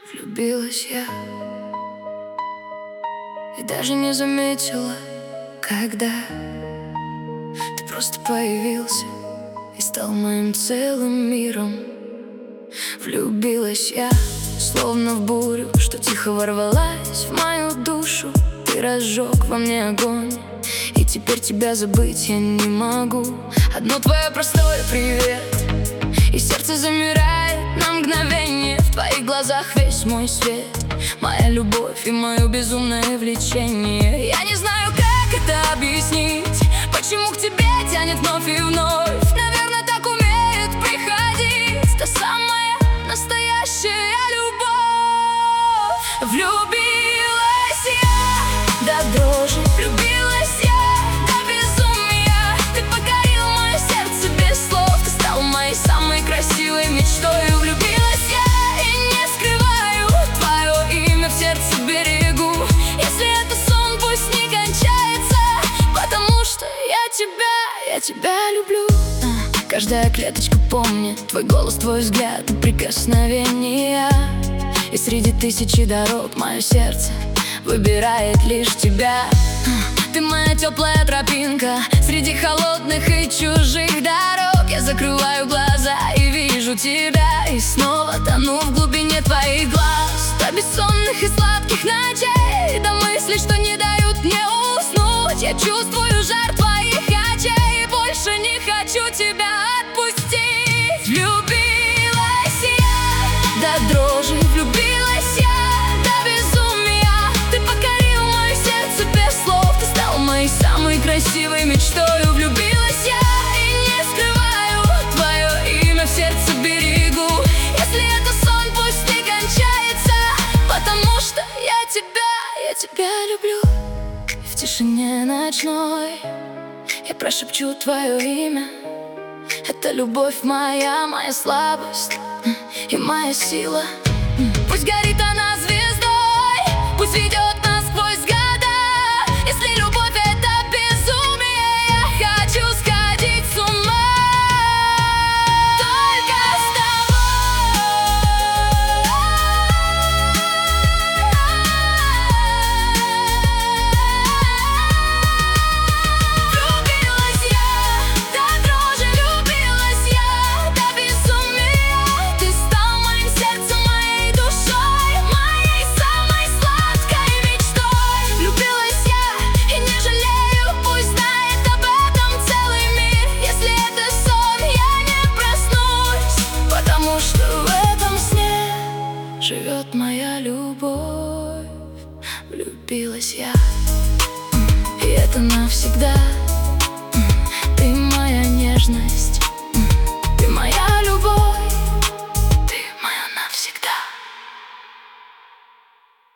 Влюбилась я и даже не заметила, когда ты просто появился и стал моим целым миром. Влюбилась я, словно в бурю, что тихо ворвалась в мою душу. Ты разжег во мне огонь, и теперь тебя забыть я не могу. Одно твое простое привет, и сердце замирает на мгновение. В твоих глазах весь мой свет, моя любовь и мое безумное влечение. Я не знаю, как это объяснить, почему к тебе тянет вновь и вновь. Наверное, так умеет приходить та самая настоящая любовь. Влюбилась я до дрожи, влюбилась я до безумия. Ты покорил мое сердце без слов, ты стал моей самой красивой мечтой. Влюбилась я и не скрываю, твое имя в сердце берегу. Если это сон, пусть не кончается, потому что я тебя люблю. Каждая клеточка помнит твой голос, твой взгляд и прикосновения. И среди тысячи дорог мое сердце выбирает лишь тебя. Ты моя теплая тропинка среди холодных и чужих дорог. Я закрываю глаза и вижу тебя, и снова тону в глубине твоих глаз. До бессонных и сладких ночей, до мыслей, что не дают мне уснуть. Я чувствую жар твоих очей и больше не хочу тебя отпустить. Влюбилась я до дрожи, влюбилась я до безумия. Ты покорил мое сердце без слов, ты стал моей самой красивой мечтой. Влюбилась я и не скрываю, твое имя в сердце берегу. Если это сон, пусть не кончается, потому что я тебя люблю. И в тишине ночной я прошепчу твое имя. Это любовь моя, моя слабость и моя сила. Пусть горит она звездой, пусть ведет нас сквозь года. Если любовь это безумие, я хочу сходить с ума только с тобой. Влюбилась я до дрожи, влюбилась я до безумия. Ты стал моим сердцем, моей душой, моей самой сладкой мечтой. Влюбилась я и не жалею, пусть знает об этом целый мир. Если это сон, я не проснусь, потому что в этом сне живет моя любовь. Влюбилась я, и это навсегда.